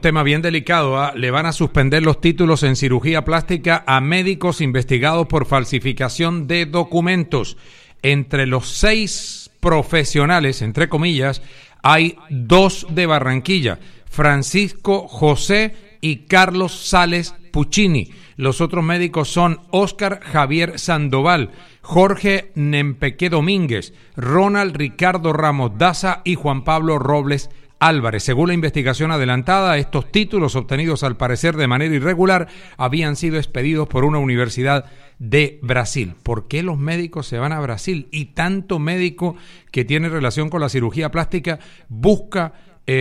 Tema bien delicado, ¿eh? Le van a suspender los títulos en cirugía plástica a médicos investigados por falsificación de documentos. Entre los 6 profesionales, entre comillas, hay 2 de Barranquilla, Francisco José y Carlos Sales Puccini. Los otros médicos son Óscar Javier Sandoval, Jorge Nempeque Domínguez, Ronald Ricardo Ramos Daza y Juan Pablo Robles Álvarez. Según la investigación adelantada, estos títulos obtenidos al parecer de manera irregular habían sido expedidos por una universidad de Brasil. ¿Por qué los médicos se van a Brasil? Y tanto médico que tiene relación con la cirugía plástica busca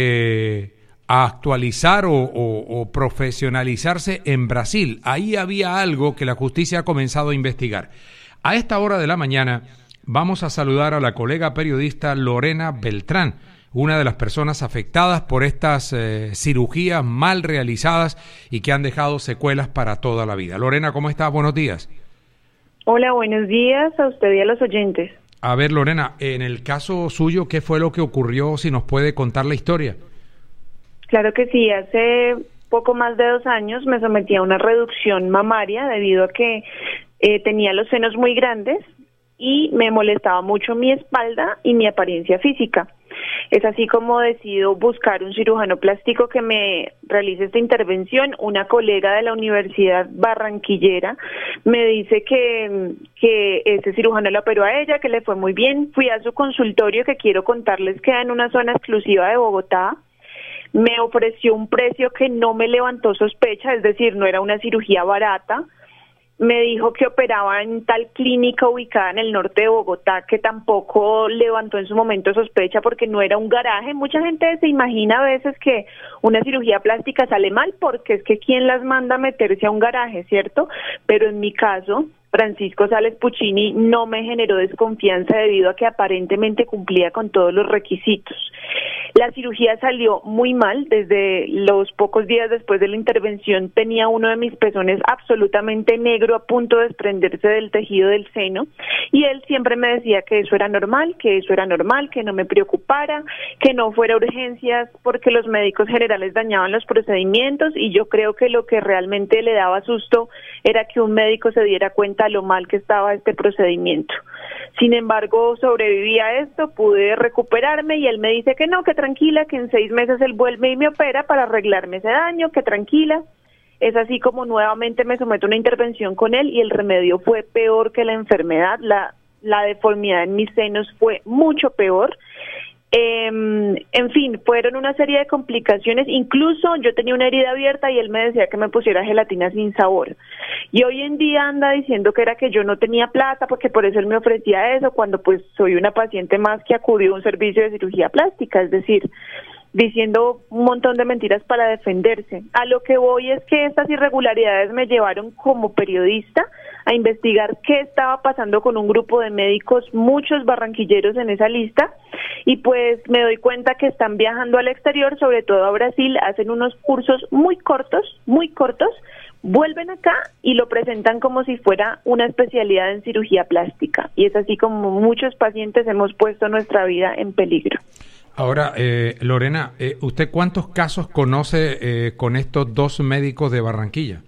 a actualizar o profesionalizarse en Brasil. Ahí había algo que la justicia ha comenzado a investigar. A esta hora de la mañana vamos a saludar a la colega periodista Lorena Beltrán, una de las personas afectadas por estas cirugías mal realizadas y que han dejado secuelas para toda la vida. Lorena, ¿cómo estás? Buenos días. Hola, buenos días a usted y a los oyentes. A ver, Lorena, en el caso suyo, ¿qué fue lo que ocurrió? Si nos puede contar la historia. Claro que sí, hace poco más de 2 años me sometí a una reducción mamaria debido a que tenía los senos muy grandes y me molestaba mucho mi espalda y mi apariencia física. Es así como decido buscar un cirujano plástico que me realice esta intervención. Una colega de la Universidad Barranquillera me dice que ese cirujano la operó a ella, que le fue muy bien. Fui a su consultorio, que quiero contarles queda en una zona exclusiva de Bogotá. Me ofreció un precio que no me levantó sospecha, es decir, no era una cirugía barata. Me dijo que operaba en tal clínica ubicada en el norte de Bogotá, que tampoco levantó en su momento sospecha porque no era un garaje. Mucha gente se imagina a veces que una cirugía plástica sale mal porque es que ¿quién las manda a meterse a un garaje, cierto? Pero en mi caso, Francisco Sales Puccini no me generó desconfianza debido a que aparentemente cumplía con todos los requisitos. La cirugía salió muy mal. Desde los pocos días después de la intervención tenía uno de mis pezones absolutamente negro a punto de desprenderse del tejido del seno y él siempre me decía que eso era normal, que no me preocupara, que no fuera urgencias porque los médicos generales dañaban los procedimientos y yo creo que lo que realmente le daba susto era que un médico se diera cuenta lo mal que estaba este procedimiento. Sin embargo, sobreviví a esto, pude recuperarme y él me dice que no, que tranquila, que en 6 meses él vuelve y me opera para arreglarme ese daño, que tranquila. Es así como nuevamente me someto a una intervención con él y el remedio fue peor que la enfermedad. La deformidad en mis senos fue mucho peor. En fin, fueron una serie de complicaciones. Incluso yo tenía una herida abierta y él me decía que me pusiera gelatina sin sabor. Y hoy en día anda diciendo que era que yo no tenía plata porque por eso él me ofrecía eso, cuando pues soy una paciente más que acudió a un servicio de cirugía plástica, es decir, diciendo un montón de mentiras para defenderse. A lo que voy es que estas irregularidades me llevaron como periodista a investigar qué estaba pasando con un grupo de médicos, muchos barranquilleros en esa lista, y pues me doy cuenta que están viajando al exterior, sobre todo a Brasil, hacen unos cursos muy cortos, vuelven acá y lo presentan como si fuera una especialidad en cirugía plástica, y es así como muchos pacientes hemos puesto nuestra vida en peligro. Ahora, Lorena, ¿usted cuántos casos conoce con estos 2 médicos de Barranquilla?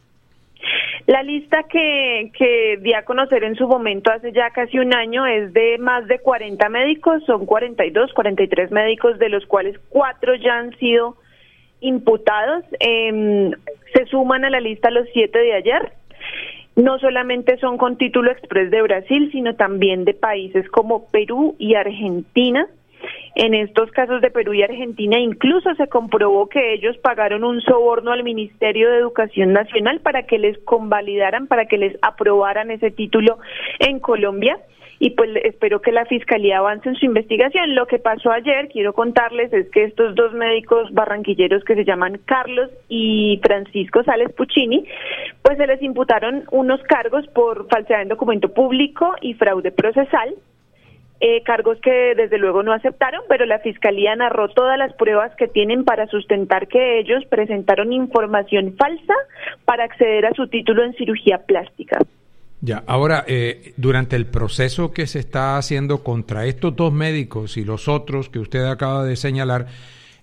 La lista que di a conocer en su momento hace ya casi 1 año es de más de 40 médicos, son 42, 43 médicos, de los cuales 4 ya han sido imputados. Se suman a la lista los 7 de ayer. No solamente son con título express de Brasil, sino también de países como Perú y Argentina. En estos casos de Perú y Argentina incluso se comprobó que ellos pagaron un soborno al Ministerio de Educación Nacional para que les convalidaran, para que les aprobaran ese título en Colombia. Y pues espero que la Fiscalía avance en su investigación. Lo que pasó ayer, quiero contarles, es que estos 2 médicos barranquilleros que se llaman Carlos y Francisco Sales Puccini, pues se les imputaron unos cargos por falsedad en documento público y fraude procesal. Cargos que desde luego no aceptaron, pero la Fiscalía narró todas las pruebas que tienen para sustentar que ellos presentaron información falsa para acceder a su título en cirugía plástica. Ya, ahora, durante el proceso que se está haciendo contra estos 2 médicos y los otros que usted acaba de señalar,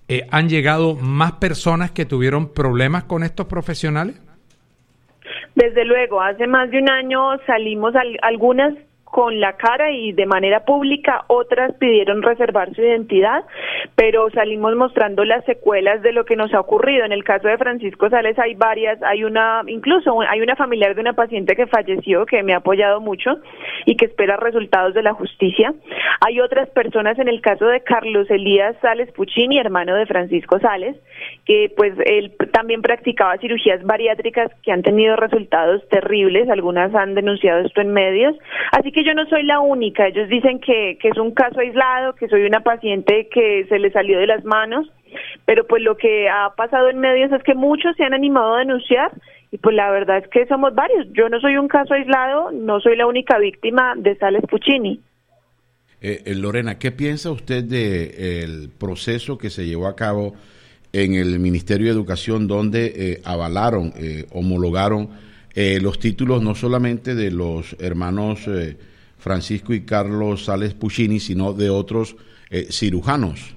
¿Han llegado más personas que tuvieron problemas con estos profesionales? Desde luego, hace más de un año salimos algunas con la cara y de manera pública, otras pidieron reservar su identidad, pero salimos mostrando las secuelas de lo que nos ha ocurrido. En el caso de Francisco Sales hay varias, incluso hay una familiar de una paciente que falleció, que me ha apoyado mucho y que espera resultados de la justicia. Hay otras personas, en el caso de Carlos Elías Sales Puccini, hermano de Francisco Sales, que pues él también practicaba cirugías bariátricas que han tenido resultados terribles, algunas han denunciado esto en medios, así que yo no soy la única. Ellos dicen que es un caso aislado, que soy una paciente que se le salió de las manos, pero pues lo que ha pasado en medios es que muchos se han animado a denunciar y pues la verdad es que somos varios. Yo no soy un caso aislado, no soy la única víctima de Sales Puccini. Lorena, ¿qué piensa usted del proceso que se llevó a cabo en el Ministerio de Educación, donde avalaron, homologaron los títulos no solamente de los hermanos Francisco y Carlos Sales Puccini, sino de otros cirujanos?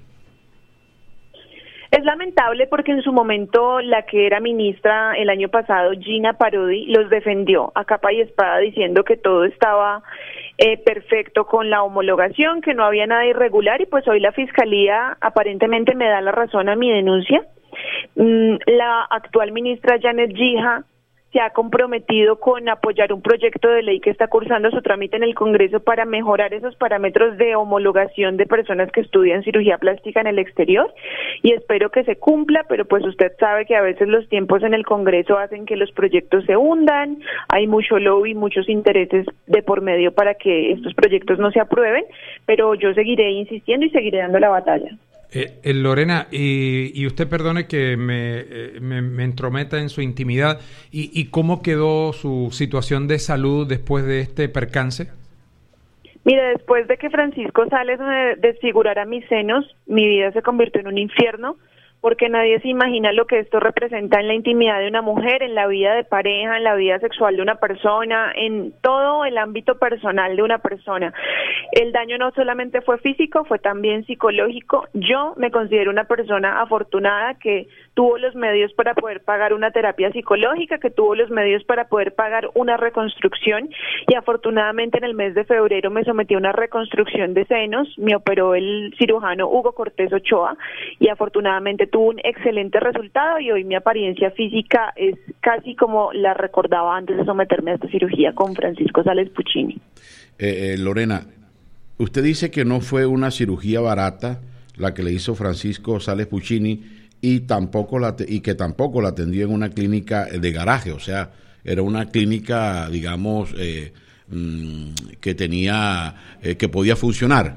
Es lamentable porque en su momento la que era ministra el año pasado, Gina Parodi, los defendió a capa y espada diciendo que todo estaba perfecto con la homologación, que no había nada irregular, y pues hoy la Fiscalía aparentemente me da la razón a mi denuncia. La actual ministra Janet Gija se ha comprometido con apoyar un proyecto de ley que está cursando su trámite en el Congreso para mejorar esos parámetros de homologación de personas que estudian cirugía plástica en el exterior, y espero que se cumpla, pero pues usted sabe que a veces los tiempos en el Congreso hacen que los proyectos se hundan, hay mucho lobby, muchos intereses de por medio para que estos proyectos no se aprueben, pero yo seguiré insistiendo y seguiré dando la batalla. Lorena, y usted perdone que me entrometa en su intimidad, ¿y cómo quedó su situación de salud después de este percance? Mire, después de que Francisco Sales me desfigurara mis senos, mi vida se convirtió en un infierno, porque nadie se imagina lo que esto representa en la intimidad de una mujer, en la vida de pareja, en la vida sexual de una persona, en todo el ámbito personal de una persona. El daño no solamente fue físico, fue también psicológico. Yo me considero una persona afortunada que tuvo los medios para poder pagar una terapia psicológica, que tuvo los medios para poder pagar una reconstrucción, y afortunadamente en el mes de febrero me sometí a una reconstrucción de senos, me operó el cirujano Hugo Cortés Ochoa, y afortunadamente tuvo un excelente resultado, y hoy mi apariencia física es casi como la recordaba antes de someterme a esta cirugía con Francisco Sales Puccini. Lorena, usted dice que no fue una cirugía barata la que le hizo Francisco Sales Puccini, y que tampoco la atendió en una clínica de garaje, o sea, era una clínica, digamos, que tenía, que podía funcionar.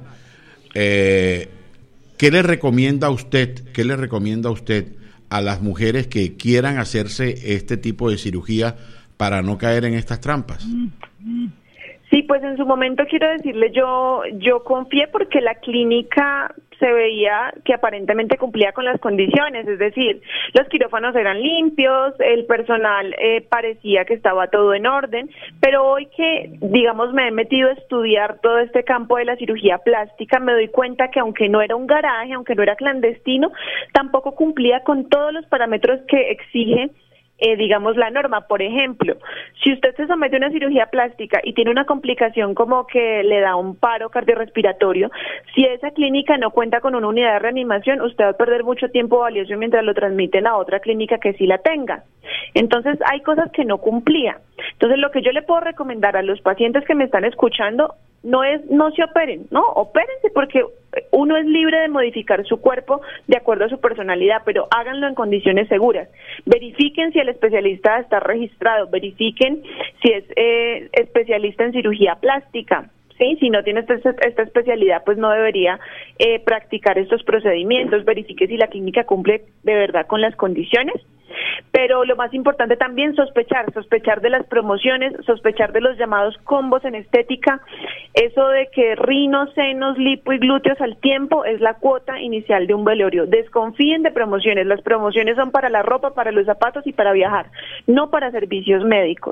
¿Qué le recomienda usted a las mujeres que quieran hacerse este tipo de cirugía para no caer en estas trampas? Sí, pues en su momento quiero decirle, yo confié porque la clínica se veía que aparentemente cumplía con las condiciones, es decir, los quirófanos eran limpios, el personal parecía que estaba todo en orden, pero hoy que, digamos, me he metido a estudiar todo este campo de la cirugía plástica, me doy cuenta que aunque no era un garaje, aunque no era clandestino, tampoco cumplía con todos los parámetros que exige digamos, la norma. Por ejemplo, si usted se somete a una cirugía plástica y tiene una complicación como que le da un paro cardiorrespiratorio, si esa clínica no cuenta con una unidad de reanimación, usted va a perder mucho tiempo valioso mientras lo transmiten a otra clínica que sí la tenga. Entonces, hay cosas que no cumplía. Entonces, lo que yo le puedo recomendar a los pacientes que me están escuchando no se operen, ¿no? Opérense, porque uno es libre de modificar su cuerpo de acuerdo a su personalidad, pero háganlo en condiciones seguras. Verifiquen si el especialista está registrado, verifiquen si es especialista en cirugía plástica. Sí, si no tiene esta especialidad, pues no debería practicar estos procedimientos. Verifique si la clínica cumple de verdad con las condiciones. Pero lo más importante también, sospechar de las promociones, sospechar de los llamados combos en estética. Eso de que rinos, senos, lipo y glúteos al tiempo es la cuota inicial de un velorio. Desconfíen de promociones. Las promociones son para la ropa, para los zapatos y para viajar, no para servicios médicos.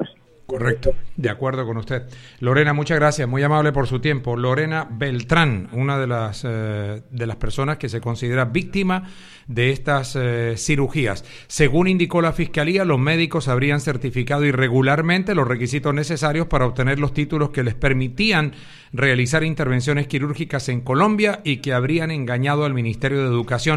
Correcto, de acuerdo con usted. Lorena, muchas gracias, muy amable por su tiempo. Lorena Beltrán, una de las personas que se considera víctima de estas cirugías. Según indicó la Fiscalía, los médicos habrían certificado irregularmente los requisitos necesarios para obtener los títulos que les permitían realizar intervenciones quirúrgicas en Colombia y que habrían engañado al Ministerio de Educación